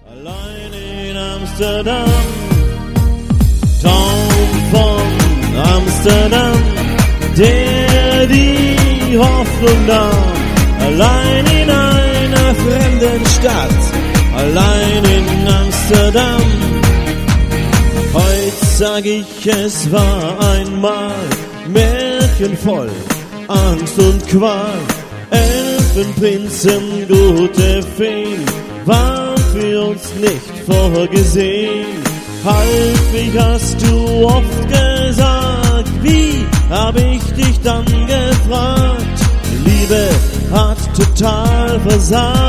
Allein in Amsterdam, Traum von Amsterdam, der die Hoffnung nahm. Allein in einer fremden Stadt, allein in Amsterdam. Heute sag ich, es war einmal märchenvoll, Angst und Qual. Elfenprinzen, gute Feen, war für uns nicht vorgesehen. Halbweg hast du oft gesagt, wie hab ich dich dann gefragt? Liebe hat total versagt.